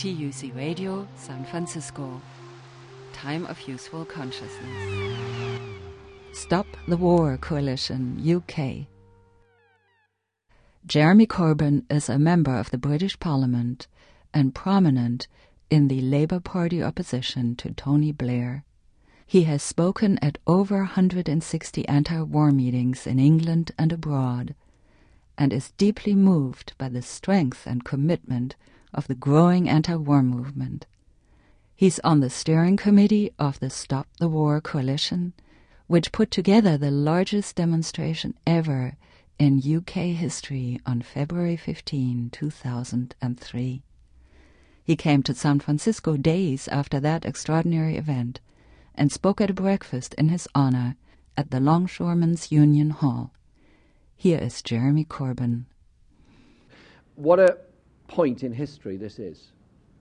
TUC Radio, San Francisco. Time of Useful Consciousness. Stop the War Coalition, UK. Jeremy Corbyn is a member of the British Parliament and prominent in the Labour Party opposition to Tony Blair. He has spoken at over 160 anti-war meetings in England and abroad, and is deeply moved by the strength and commitment of the growing anti-war movement. He's on the steering committee of the Stop the War Coalition, which put together the largest demonstration ever in UK history on February 15, 2003. He came to San Francisco days after that extraordinary event and spoke at a breakfast in his honor at the Longshoremen's Union Hall. Here is Jeremy Corbyn. What a point in history this is.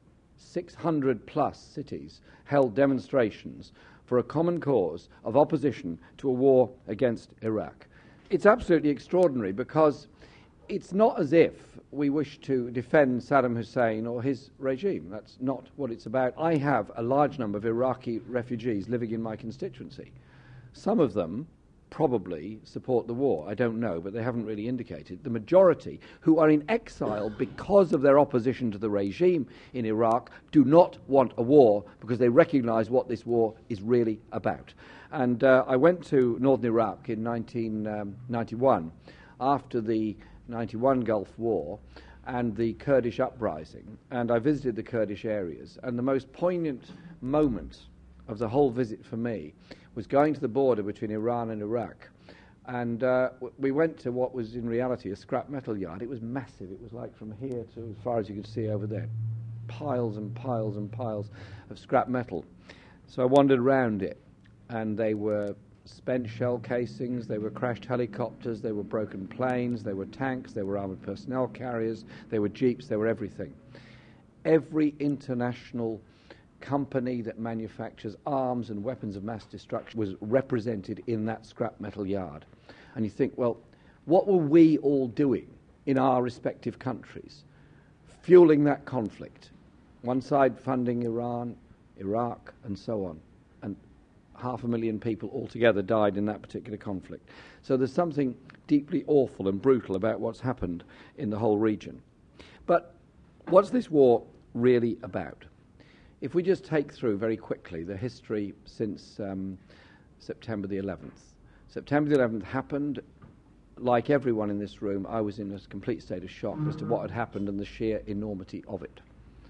600 plus cities held demonstrations for a common cause of opposition to a war against Iraq. It's absolutely extraordinary because it's not as if we wish to defend Saddam Hussein or his regime. That's not what it's about. I have a large number of Iraqi refugees living in my constituency. Some of them probably support the war. I don't know, but they haven't really indicated. The majority, who are in exile because of their opposition to the regime in Iraq, do not want a war because they recognize what this war is really about. And I went to northern Iraq in 1991 after the 91 Gulf War and the Kurdish uprising, and I visited the Kurdish areas, and the most poignant moment of the whole visit for me was going to the border between Iran and Iraq. And we went to what was in reality a scrap metal yard. It was massive. It was like from here to as far as you could see over there. Piles and piles and piles of scrap metal. So I wandered around it, and they were spent shell casings, they were crashed helicopters, they were broken planes, they were tanks, they were armoured personnel carriers, they were jeeps, they were everything. Every international company that manufactures arms and weapons of mass destruction was represented in that scrap metal yard. And you think, well, what were we all doing in our respective countries, fueling that conflict? One side funding Iran, Iraq, and so on. And 500,000 people altogether died in that particular conflict. So there's something deeply awful and brutal about what's happened in the whole region. But what's this war really about? If we just take through very quickly the history since September the 11th. September the 11th happened, like everyone in this room, I was in a complete state of shock as to what had happened and the sheer enormity of it.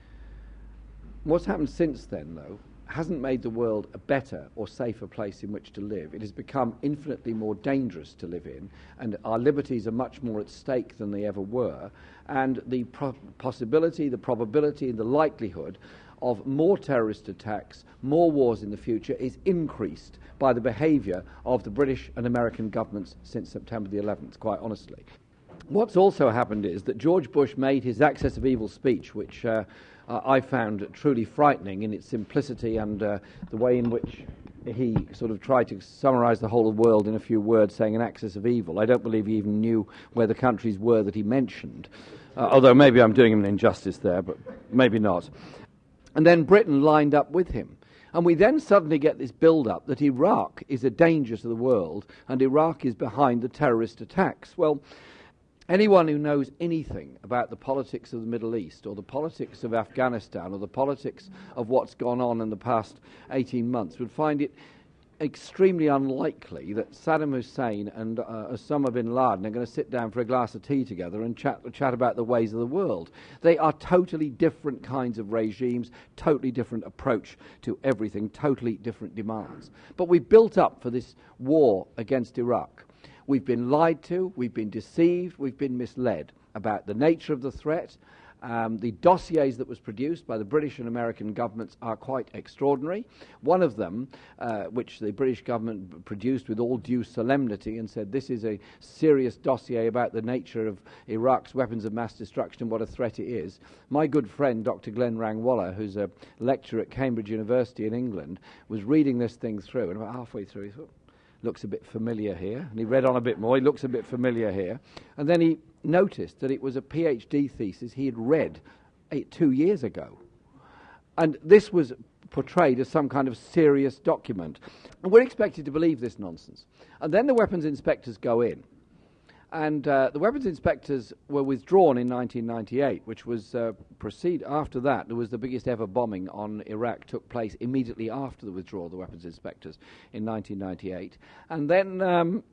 What's happened since then, though, hasn't made the world a better or safer place in which to live. It has become infinitely more dangerous to live in, and our liberties are much more at stake than they ever were, and the possibility, the probability, and the likelihood of more terrorist attacks, more wars in the future is increased by the behaviour of the British and American governments since September the 11th, quite honestly. What's also happened is that George Bush made his Axis of Evil speech, which I found truly frightening in its simplicity and the way in which he sort of tried to summarise the whole of the world in a few words, saying an axis of evil. I don't believe he even knew where the countries were that he mentioned, although maybe I'm doing him an injustice there, but maybe not. And then Britain lined up with him. And we then suddenly get this build-up that Iraq is a danger to the world and Iraq is behind the terrorist attacks. Well, anyone who knows anything about the politics of the Middle East or the politics of Afghanistan or the politics of what's gone on in the past 18 months would find it extremely unlikely that Saddam Hussein and Osama bin Laden are going to sit down for a glass of tea together and chat about the ways of the world. They are totally different kinds of regimes, totally different approach to everything, totally different demands. But we've built up for this war against Iraq. We've been lied to, we've been deceived, we've been misled about the nature of the threat. The dossiers that was produced by the British and American governments are quite extraordinary. One of them, which the British government produced with all due solemnity and said this is a serious dossier about the nature of Iraq's weapons of mass destruction and what a threat it is. My good friend, Dr. Glenn Rangwala, who's a lecturer at Cambridge University in England, was reading this thing through, and about halfway through he thought, looks a bit familiar here. And he read on a bit more, he looks a bit familiar here. And then he noticed that it was a PhD thesis he had read 2 years ago. And this was portrayed as some kind of serious document. And we're expected to believe this nonsense. And then the weapons inspectors go in. And the weapons inspectors were withdrawn in 1998, which was after that. There was the biggest ever bombing on Iraq took place immediately after the withdrawal of the weapons inspectors in 1998. And then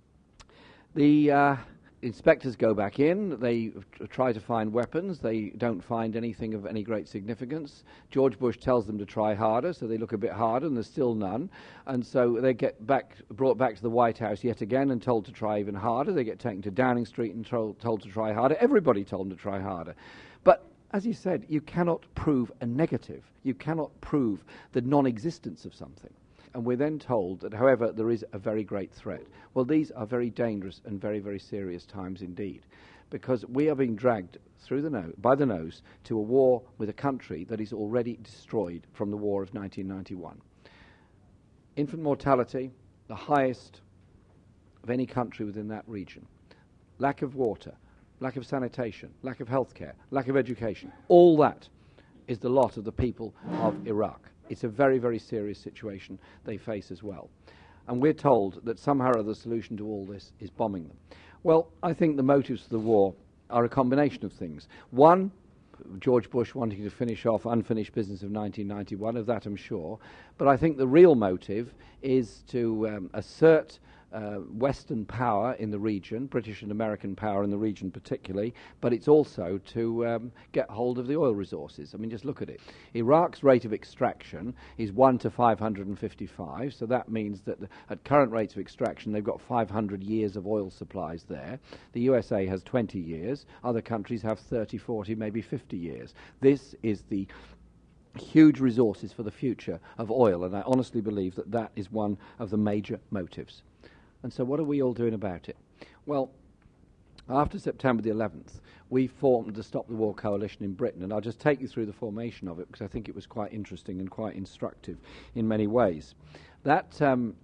the inspectors go back in, they try to find weapons, they don't find anything of any great significance. George Bush tells them to try harder, so they look a bit harder, and there's still none. And so they get brought back to the White House yet again and told to try even harder. They get taken to Downing Street and told to try harder. Everybody told them to try harder. But as you said, you cannot prove a negative. You cannot prove the non-existence of something. And we're then told that, however, there is a very great threat. Well, these are very dangerous and very, very serious times indeed, because we are being dragged by the nose to a war with a country that is already destroyed from the war of 1991. Infant mortality, the highest of any country within that region. Lack of water, lack of sanitation, lack of healthcare, lack of education. All that is the lot of the people of Iraq. It's a very, very serious situation they face as well. And we're told that somehow or other the solution to all this is bombing them. Well, I think the motives for the war are a combination of things. One, George Bush wanting to finish off unfinished business of 1991, of that I'm sure. But I think the real motive is to assert Western power in the region, British and American power in the region particularly, but it's also to get hold of the oil resources. I mean, just look at it. Iraq's rate of extraction is 1 to 555, so that means that at current rates of extraction they've got 500 years of oil supplies there. The USA has 20 years, other countries have 30, 40, maybe 50 years. This is the huge resources for the future of oil, and I honestly believe that that is one of the major motives. And so what are we all doing about it? Well, after September the 11th, we formed the Stop the War Coalition in Britain, and I'll just take you through the formation of it because I think it was quite interesting and quite instructive in many ways. That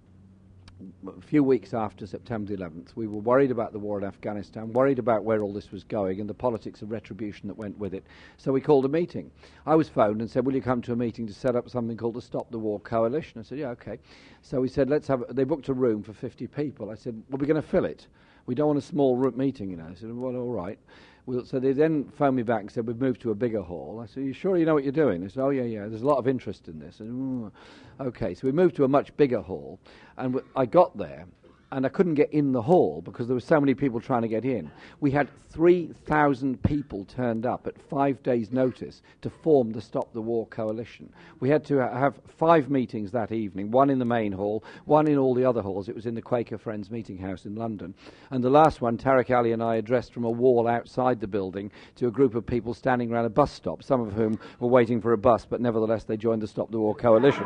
a few weeks after September the 11th, we were worried about the war in Afghanistan, worried about where all this was going and the politics of retribution that went with it. So we called a meeting. I was phoned and said, will you come to a meeting to set up something called the Stop the War Coalition? I said, yeah, okay. So we said, they booked a room for 50 people. I said, well, we're going to fill it. We don't want a small meeting, you know. I said, well, all right. So they then phoned me back and said, we've moved to a bigger hall. I said, are you sure you know what you're doing? They said, oh, yeah, there's a lot of interest in this. And, okay, so we moved to a much bigger hall, and I got there, and I couldn't get in the hall because there were so many people trying to get in. We had 3,000 people turned up at 5 days' notice to form the Stop the War Coalition. We had to have 5 meetings that evening, one in the main hall, one in all the other halls. It was in the Quaker Friends Meeting House in London. And the last one, Tariq Ali and I addressed from a wall outside the building to a group of people standing around a bus stop, some of whom were waiting for a bus, but nevertheless they joined the Stop the War Coalition.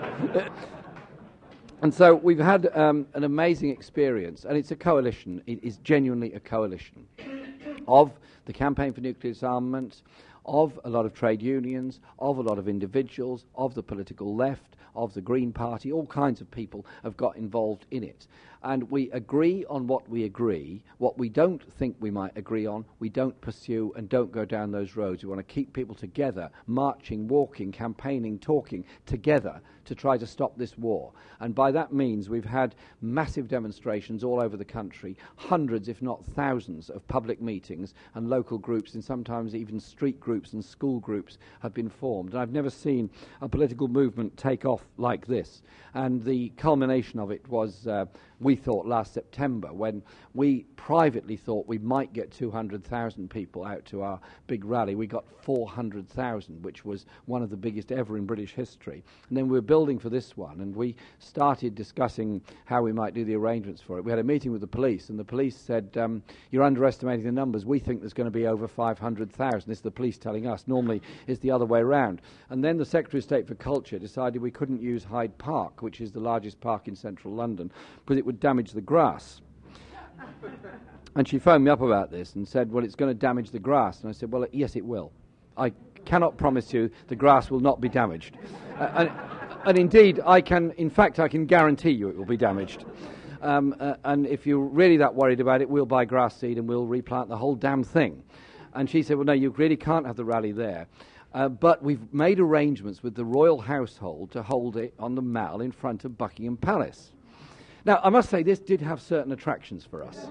And so we've had an amazing experience, and it's a coalition. It is genuinely a coalition of the Campaign for Nuclear Disarmament, of a lot of trade unions, of a lot of individuals, of the political left, of the Green Party. All kinds of people have got involved in it. And we agree on what we agree. What we don't think we might agree on, we don't pursue and don't go down those roads. We want to keep people together, marching, walking, campaigning, talking together to try to stop this war. And by that means, we've had massive demonstrations all over the country, hundreds, if not thousands, of public meetings, and local groups, and sometimes even street groups and school groups have been formed. And I've never seen a political movement take off like this. And the culmination of it was, we thought, last September, when we privately thought we might get 200,000 people out to our big rally. We got 400,000, which was one of the biggest ever in British history. And then we were building for this one, and we started discussing how we might do the arrangements for it. We had a meeting with the police, and the police said, you're underestimating the numbers. We think there's going to be over 500,000. This is the police telling us. Normally it's the other way around. And then the Secretary of State for Culture decided we couldn't use Hyde Park, which is the largest park in central London, because it would damage the grass. And she phoned me up about this and said, well, it's going to damage the grass. And I said, well, yes, it will. I cannot promise you the grass will not be damaged. And indeed, I can guarantee you it will be damaged. And if you're really that worried about it, we'll buy grass seed and we'll replant the whole damn thing. And she said, well, no, you really can't have the rally there. But we've made arrangements with the royal household to hold it on the Mall in front of Buckingham Palace. Now, I must say, this did have certain attractions for us.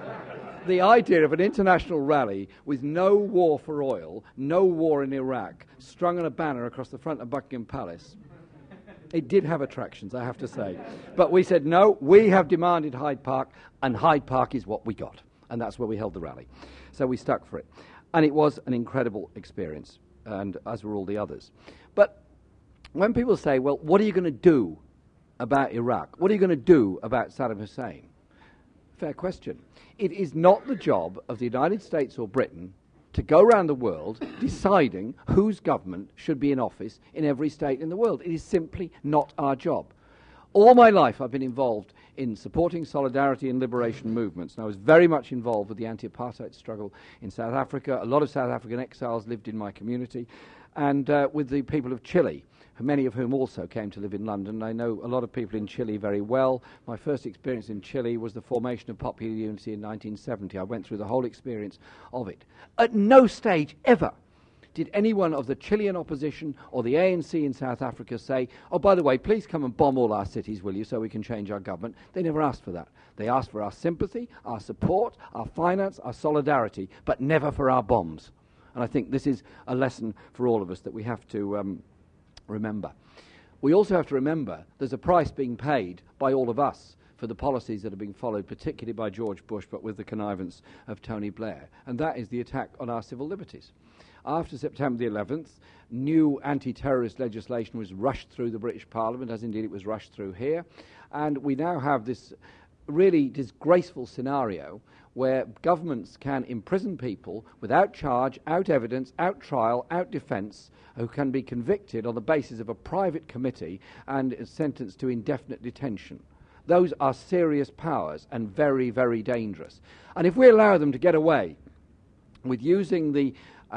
The idea of an international rally with no war for oil, no war in Iraq, strung on a banner across the front of Buckingham Palace, it did have attractions, I have to say. But we said, no, we have demanded Hyde Park, and Hyde Park is what we got. And that's where we held the rally. So we stuck for it. And it was an incredible experience, and as were all the others. But when people say, well, what are you going to do about Iraq? What are you going to do about Saddam Hussein? Fair question. It is not the job of the United States or Britain to go around the world deciding whose government should be in office in every state in the world. It is simply not our job. All my life I've been involved in supporting solidarity and liberation movements, and I was very much involved with the anti-apartheid struggle in South Africa. A lot of South African exiles lived in my community, and with the people of Chile, many of whom also came to live in London. I know a lot of people in Chile very well. My first experience in Chile was the formation of Popular Unity in 1970. I went through the whole experience of it. At no stage ever did anyone of the Chilean opposition or the ANC in South Africa say, oh, by the way, please come and bomb all our cities, will you, so we can change our government. They never asked for that. They asked for our sympathy, our support, our finance, our solidarity, but never for our bombs. And I think this is a lesson for all of us that we have to remember. We also have to remember there's a price being paid by all of us for the policies that are being followed, particularly by George Bush, but with the connivance of Tony Blair, and that is the attack on our civil liberties. After September the 11th, new anti-terrorist legislation was rushed through the British Parliament, as indeed it was rushed through here, and we now have this really disgraceful scenario where governments can imprison people without charge, out evidence, out trial, out defence, who can be convicted on the basis of a private committee and sentenced to indefinite detention. Those are serious powers and very, very dangerous. And if we allow them to get away with using the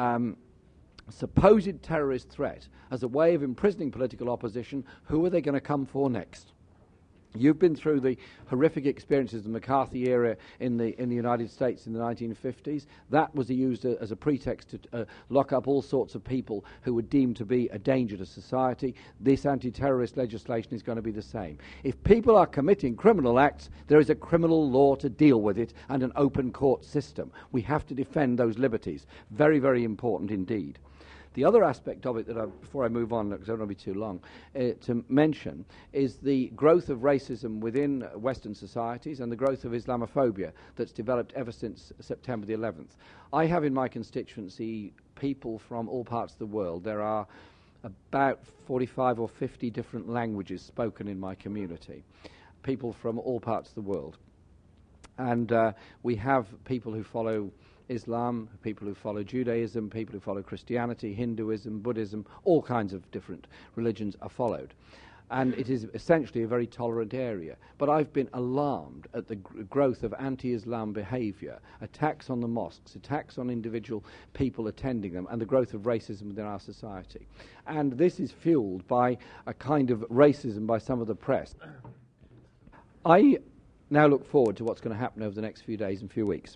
supposed terrorist threat as a way of imprisoning political opposition, who are they going to come for next? You've been through the horrific experiences of the McCarthy era in the United States in the 1950s. That was used as a pretext to lock up all sorts of people who were deemed to be a danger to society. This anti-terrorist legislation is going to be the same. If people are committing criminal acts, there is a criminal law to deal with it and an open court system. We have to defend those liberties. Very, very important indeed. The other aspect of it that before I move on, because I don't want to be too long, to mention is the growth of racism within Western societies and the growth of Islamophobia that's developed ever since September the 11th. I have in my constituency people from all parts of the world. There are about 45 or 50 different languages spoken in my community, people from all parts of the world. And we have people who follow Islam, people who follow Judaism, people who follow Christianity, Hinduism, Buddhism, all kinds of different religions are followed. And it is essentially a very tolerant area. But I've been alarmed at the growth of anti-Islam behavior, attacks on the mosques, attacks on individual people attending them, and the growth of racism within our society. And this is fueled by a kind of racism by some of the press. I now look forward to what's going to happen over the next few days and few weeks.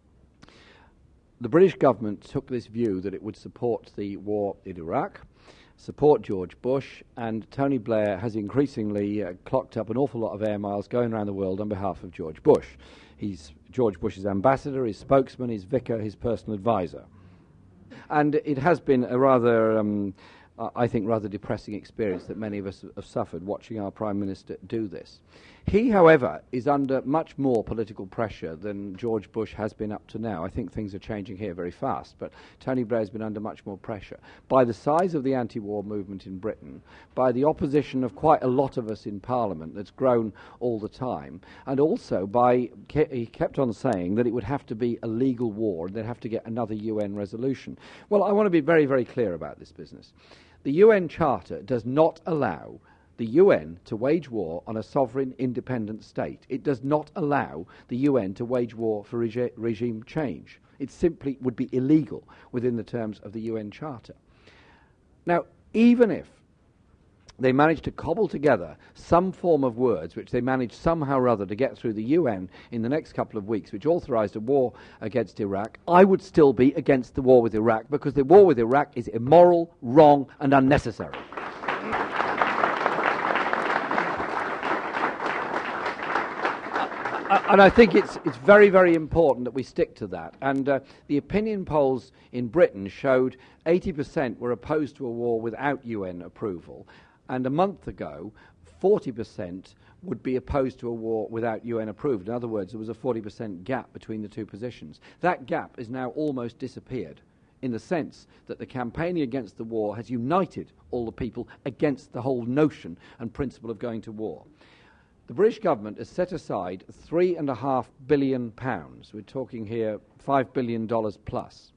The British government took this view that it would support the war in Iraq, support George Bush, and Tony Blair has increasingly clocked up an awful lot of air miles going around the world on behalf of George Bush. He's George Bush's ambassador, his spokesman, his vicar, his personal advisor. And it has been a rather, I think, rather depressing experience that many of us have suffered watching our Prime Minister do this. He, however, is under much more political pressure than George Bush has been up to now. I think things are changing here very fast, but Tony Blair has been under much more pressure by the size of the anti-war movement in Britain, by the opposition of quite a lot of us in Parliament that's grown all the time, and also by, he kept on saying that it would have to be a legal war and they'd have to get another UN resolution. Well, I want to be very, very clear about this business. The UN Charter does not allow the UN to wage war on a sovereign, independent state. It does not allow the UN to wage war for regime change. It simply would be illegal within the terms of the UN Charter. Now, even if they managed to cobble together some form of words which they managed somehow or other to get through the UN in the next couple of weeks, which authorized a war against Iraq, I would still be against the war with Iraq, because the war with Iraq is immoral, wrong, and unnecessary. And I think it's very, very important that we stick to that. And the opinion polls in Britain showed 80% were opposed to a war without UN approval. And a month ago, 40% would be opposed to a war without UN approval. In other words, there was a 40% gap between the two positions. That gap is now almost disappeared, in the sense that the campaigning against the war has united all the people against the whole notion and principle of going to war. The British government has set aside £3.5 billion, we're talking here $5 billion plus,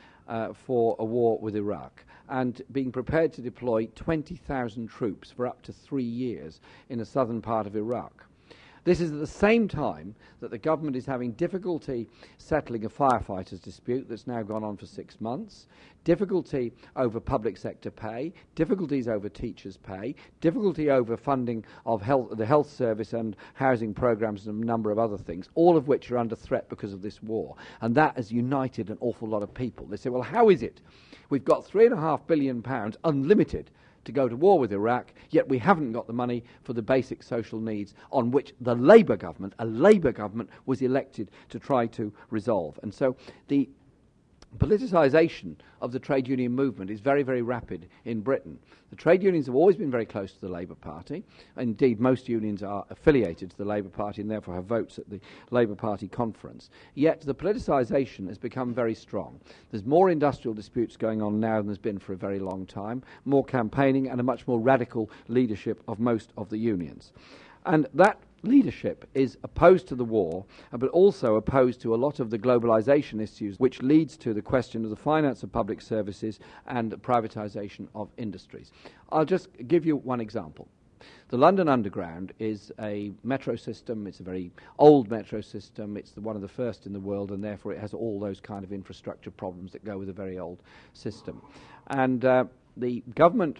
for a war with Iraq, and being prepared to deploy 20,000 troops for up to 3 years in the southern part of Iraq. This is at the same time that the government is having difficulty settling a firefighters' dispute that's now gone on for 6 months, difficulty over public sector pay, difficulties over teachers' pay, difficulty over funding of the health service and housing programs and a number of other things, all of which are under threat because of this war. And that has united an awful lot of people. They say, well, how is it? We've got £3.5 billion unlimited to go to war with Iraq, yet we haven't got the money for the basic social needs on which the Labour government, a Labour government, was elected to try to resolve. And so the politicisation of the trade union movement is very, very rapid in Britain. The trade unions have always been very close to the Labour Party. Indeed, most unions are affiliated to the Labour Party and therefore have votes at the Labour Party conference. Yet the politicisation has become very strong. There's more industrial disputes going on now than there's been for a very long time, more campaigning and a much more radical leadership of most of the unions. And that leadership is opposed to the war, but also opposed to a lot of the globalisation issues, which leads to the question of the finance of public services and privatisation of industries. I'll just give you one example. The London Underground is a metro system. It's a very old metro system. It's one of the first in the world, and therefore it has all those kind of infrastructure problems that go with a very old system. And the government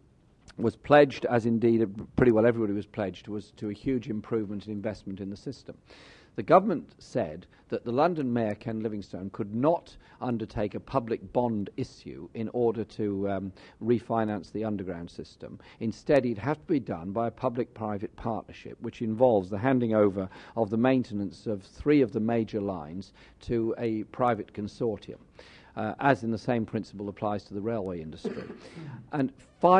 was pledged, as indeed pretty well everybody was pledged, was to a huge improvement and investment in the system. The government said that the London Mayor, Ken Livingstone, could not undertake a public bond issue in order to refinance the underground system. Instead, it'd have to be done by a public-private partnership, which involves the handing over of the maintenance of 3 of the major lines to a private consortium. As in the same principle applies to the railway industry. And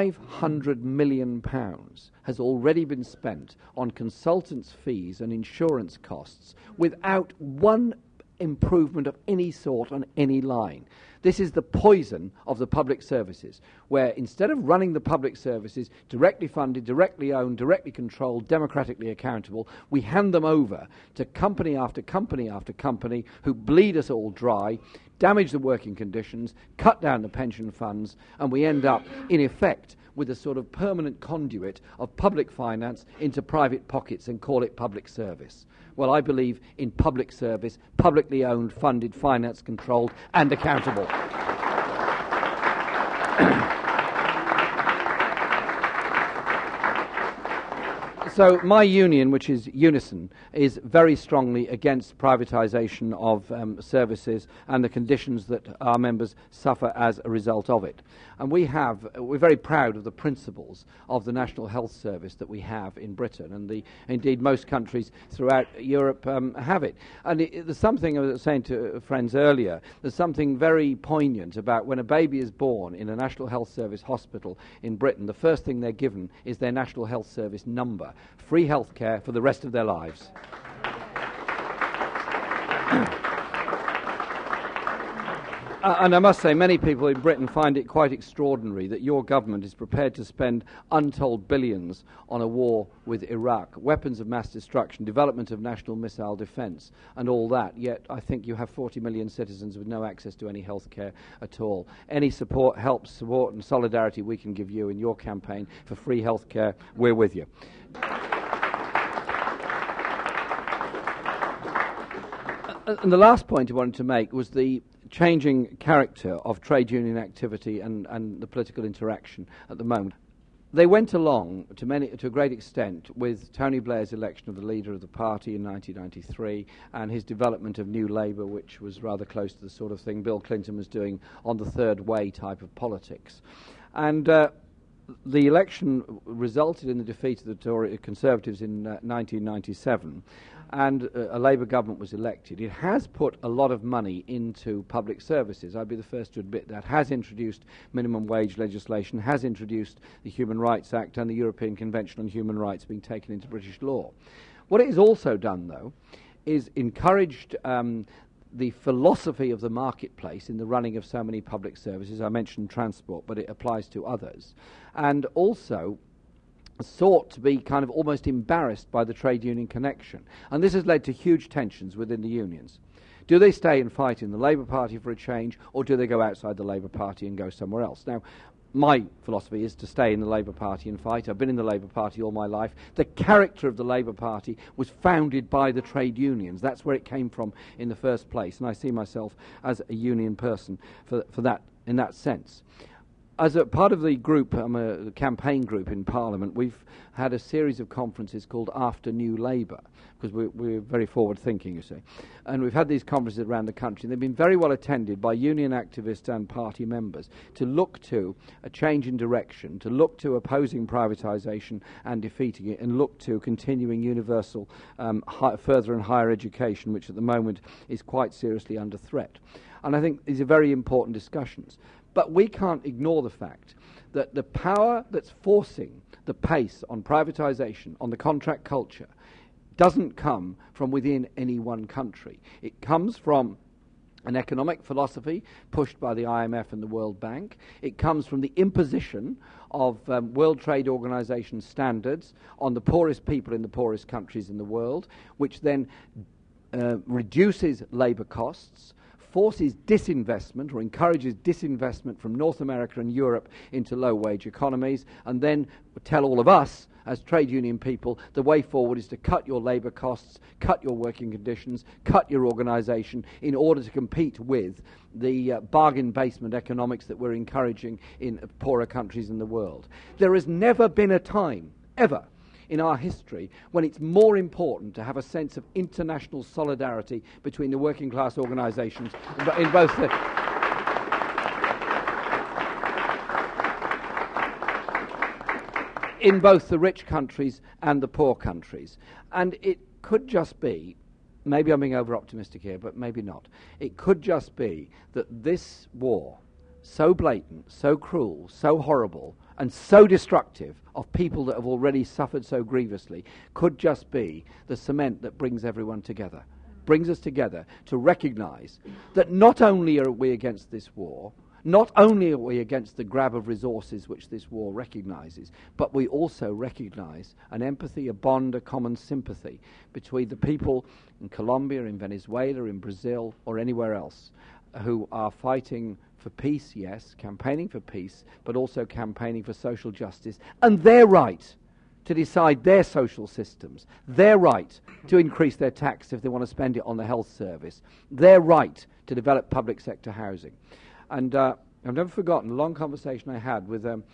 £500 million has already been spent on consultants' fees and insurance costs without one improvement of any sort on any line. This is the poison of the public services, where instead of running the public services directly funded, directly owned, directly controlled, democratically accountable, we hand them over to company after company after company who bleed us all dry, damage the working conditions, cut down the pension funds, and we end up, in effect, with a sort of permanent conduit of public finance into private pockets and call it public service. Well, I believe in public service, publicly owned, funded, finance controlled, and accountable. So my union, which is Unison, is very strongly against privatisation of services and the conditions that our members suffer as a result of it. And we're very proud of the principles of the National Health Service that we have in Britain, and indeed most countries throughout Europe have it. And there's something, I was saying to friends earlier, there's something very poignant about when a baby is born in a National Health Service hospital in Britain, the first thing they're given is their National Health Service number. Free health care for the rest of their lives. And I must say, many people in Britain find it quite extraordinary that your government is prepared to spend untold billions on a war with Iraq, weapons of mass destruction, development of national missile defence, and all that. Yet I think you have 40 million citizens with no access to any health care at all. Any support, help, support and solidarity we can give you in your campaign for free health care, we're with you. And the last point I wanted to make was the changing character of trade union activity and the political interaction at the moment. They went along to a great extent with Tony Blair's election of the leader of the party in 1993 and his development of New Labour, which was rather close to the sort of thing Bill Clinton was doing on the third way type of politics. And the election resulted in the defeat of the Tory Conservatives in 1997, and a Labour government was elected. It has put a lot of money into public services. I'd be the first to admit that. Has introduced minimum wage legislation, has introduced the Human Rights Act and the European Convention on Human Rights being taken into British law. What it has also done, though, is encouraged the philosophy of the marketplace in the running of so many public services. I mentioned transport, but it applies to others. And also sought to be kind of almost embarrassed by the trade union connection. And this has led to huge tensions within the unions. Do they stay and fight in the Labour Party for a change, or do they go outside the Labour Party and go somewhere else? Now, my philosophy is to stay in the Labour Party and fight. I've been in the Labour Party all my life. The character of the Labour Party was founded by the trade unions. That's where it came from in the first place, and I see myself as a union person for that, in that sense. As a part of the group, I'm a campaign group in Parliament, we've had a series of conferences called After New Labour, because we're very forward-thinking, you see. And we've had these conferences around the country, and they've been very well attended by union activists and party members to look to a change in direction, to look to opposing privatisation and defeating it, and look to continuing universal further and higher education, which at the moment is quite seriously under threat. And I think these are very important discussions. But we can't ignore the fact that the power that's forcing the pace on privatisation, on the contract culture, doesn't come from within any one country. It comes from an economic philosophy pushed by the IMF and the World Bank. It comes from the imposition of World Trade Organization standards on the poorest people in the poorest countries in the world, which then reduces labour costs, forces disinvestment or encourages disinvestment from North America and Europe into low-wage economies, and then tell all of us as trade union people the way forward is to cut your labour costs, cut your working conditions, cut your organisation in order to compete with the bargain basement economics that we're encouraging in poorer countries in the world. There has never been a time, ever, in our history when it's more important to have a sense of international solidarity between the working class organisations in both the rich countries and the poor countries. And it could just be, maybe I'm being over-optimistic here, but maybe not, it could just be that this war, so blatant, so cruel, so horrible, and so destructive of people that have already suffered so grievously, could just be the cement that brings everyone together, brings us together to recognise that not only are we against this war, not only are we against the grab of resources which this war recognises, but we also recognise an empathy, a bond, a common sympathy between the people in Colombia, in Venezuela, in Brazil, or anywhere else who are fighting for peace, yes, campaigning for peace, but also campaigning for social justice, and their right to decide their social systems, their right to increase their tax if they want to spend it on the health service, their right to develop public sector housing. And I've never forgotten a long conversation I had with the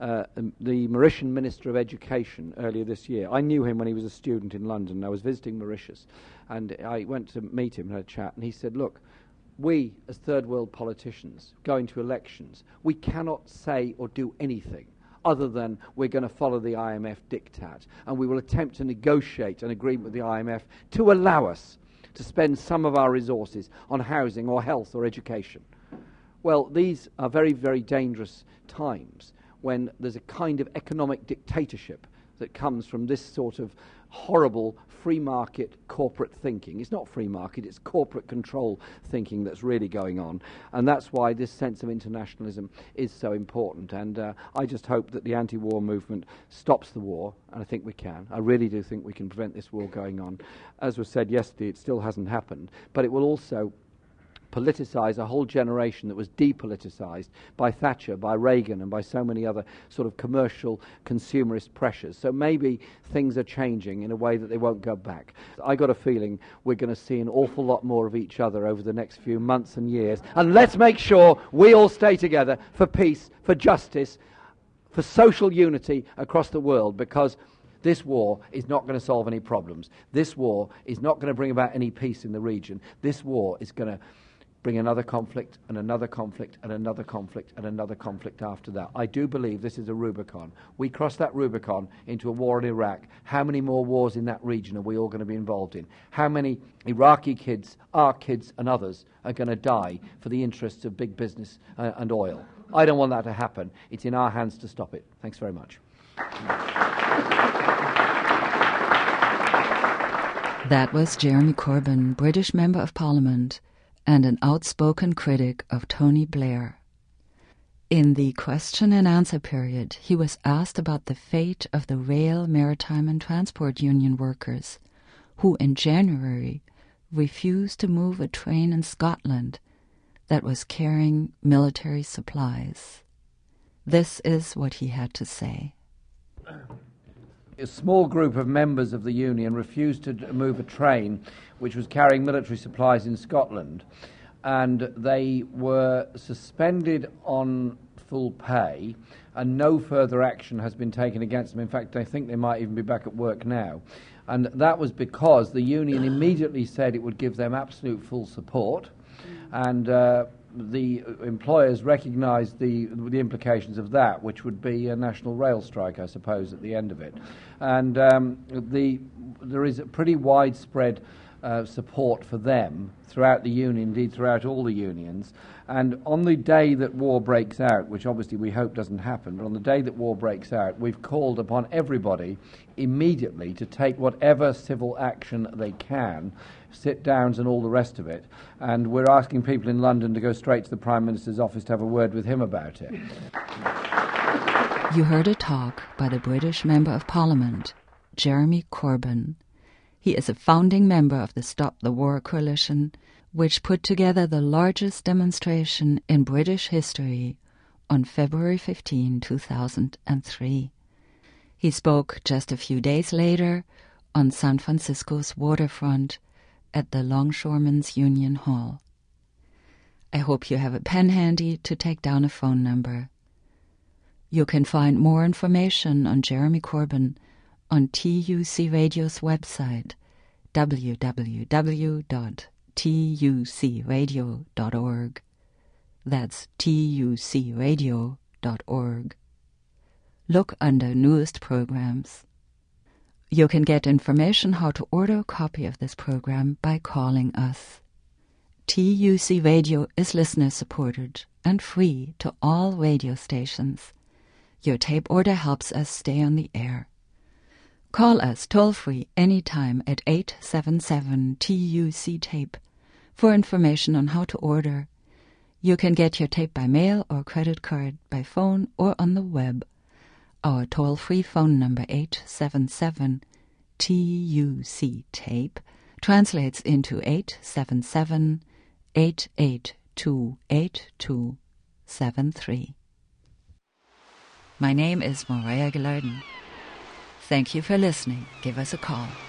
Mauritian Minister of Education earlier this year. I knew him when he was a student in London. I was visiting Mauritius, and I went to meet him and had a chat, and he said, look, we, as third world politicians, going to elections, we cannot say or do anything other than we're going to follow the IMF diktat, and we will attempt to negotiate an agreement with the IMF to allow us to spend some of our resources on housing or health or education. Well, these are very, very dangerous times when there's a kind of economic dictatorship that comes from this sort of horrible free market corporate thinking. It's not free market, it's corporate control thinking that's really going on, and that's why this sense of internationalism is so important. And I just hope that the anti-war movement stops the war, and I think we can. I really do think we can prevent this war going on. As was said yesterday, it still hasn't happened, but it will also politicise a whole generation that was depoliticised by Thatcher, by Reagan, and by so many other sort of commercial consumerist pressures. So maybe things are changing in a way that they won't go back. I got a feeling we're going to see an awful lot more of each other over the next few months and years. And let's make sure we all stay together for peace, for justice, for social unity across the world, because this war is not going to solve any problems. This war is not going to bring about any peace in the region. This war is going to bring another conflict and another conflict and another conflict and another conflict after that. I do believe this is a Rubicon. We cross that Rubicon into a war in Iraq. How many more wars in that region are we all going to be involved in? How many Iraqi kids, our kids and others, are going to die for the interests of big business and oil? I don't want that to happen. It's in our hands to stop it. Thanks very much. That was Jeremy Corbyn, British Member of Parliament and an outspoken critic of Tony Blair. In the question and answer period, he was asked about the fate of the Rail, Maritime and Transport Union workers, who in January refused to move a train in Scotland that was carrying military supplies. This is what he had to say. A small group of members of the union refused to move a train which was carrying military supplies in Scotland, and they were suspended on full pay, and no further action has been taken against them. In fact, I think they might even be back at work now. And that was because the union immediately said it would give them absolute full support, and the employers recognised the implications of that, which would be a national rail strike, I suppose, at the end of it. And there is a pretty widespread support for them throughout the union, indeed throughout all the unions. And on the day that war breaks out, which obviously we hope doesn't happen, but on the day that war breaks out, we've called upon everybody immediately to take whatever civil action they can, sit-downs and all the rest of it. And we're asking people in London to go straight to the Prime Minister's office to have a word with him about it. You heard a talk by the British Member of Parliament, Jeremy Corbyn. He is a founding member of the Stop the War Coalition, which put together the largest demonstration in British history on February 15, 2003. He spoke just a few days later on San Francisco's waterfront at the Longshoremen's Union Hall. I hope you have a pen handy to take down a phone number. You can find more information on Jeremy Corbyn on TUC Radio's website, www.tucradio.org. That's tucradio.org. Look under Newest Programs. You can get information how to order a copy of this program by calling us. TUC Radio is listener-supported and free to all radio stations. Your tape order helps us stay on the air. Call us toll-free anytime at 877-TUC-TAPE for information on how to order. You can get your tape by mail or credit card, by phone or on the web. Our toll-free phone number 877-TUC-TAPE translates into 877-882-8273. My name is Maria Gilardin. Thank you for listening. Give us a call.